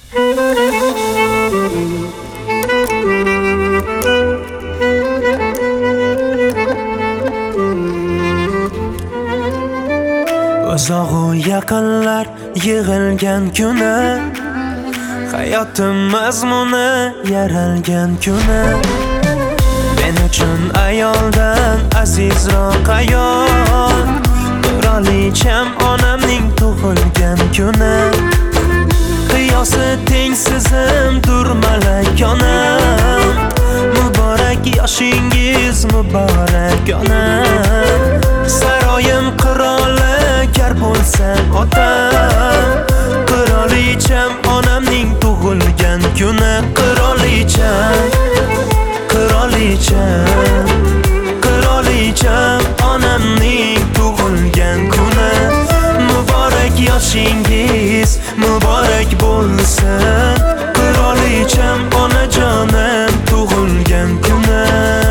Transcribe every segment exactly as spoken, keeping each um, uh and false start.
Uzoq yaqinlar yig'ilgan kuni, hayotim mazmuni yaralgan kuni. Men uchun ayoldan azizroq ayol, qirolicham onamning tug'ilgan kuni. Qiyosi tengsizim turmalak onam, muborak yoshingiz muborak onam. Saroyim qiroli kar bo'lsam otam, qirolicham onamning tug'ilgan kuni. Qirolicham, qirolicham, qirolicham onamning tug'ilgan kuni. Muborak yoshingiz muborak bo'lsin, qirolicham onajonim tug'ilgan kuni.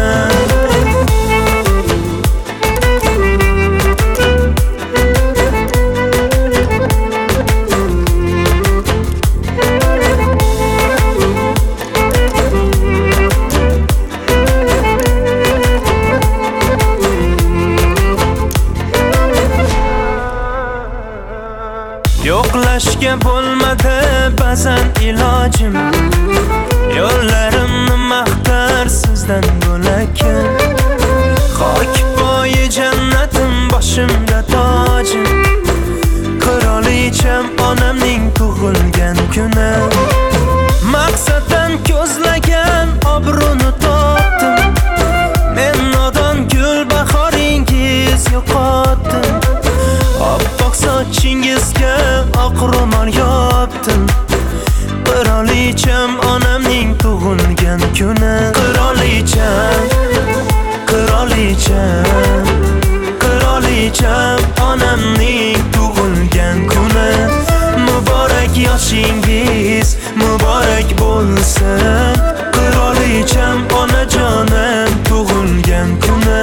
Yo'qlashga bo'lmadi ba'zan ilojim, yo'llarimni maqtar sizdan bo'lakin. Xok poyi jannatim boshimda tojim, qirolicham onamning tug'ilgan kuni. Maqsaddan ko'zlagan obro'ni topdim, men nodon gul bahoringiz yo'qotdim. Oppoq sochingizga oq ro'mol yopdim, qirolicham onamning tug'ilgan kuni. Qirolicham, qirolicham, qirolicham onamning tug'ilgan kuni. Muborak yoshingiz muborak bo'lsin, qirolicham onajonim tug'ilgan kuni.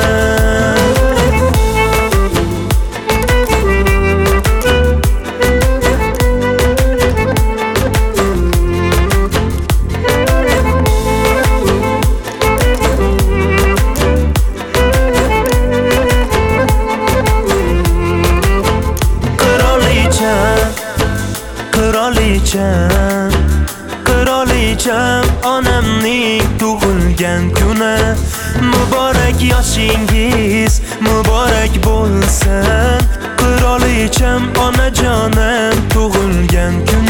Qirolicham, qirolicham onamning tug'ilgan kuni. Muborak yoshingiz muborak bo'lsin, qirolicham onajonim tug'ilgan kuni.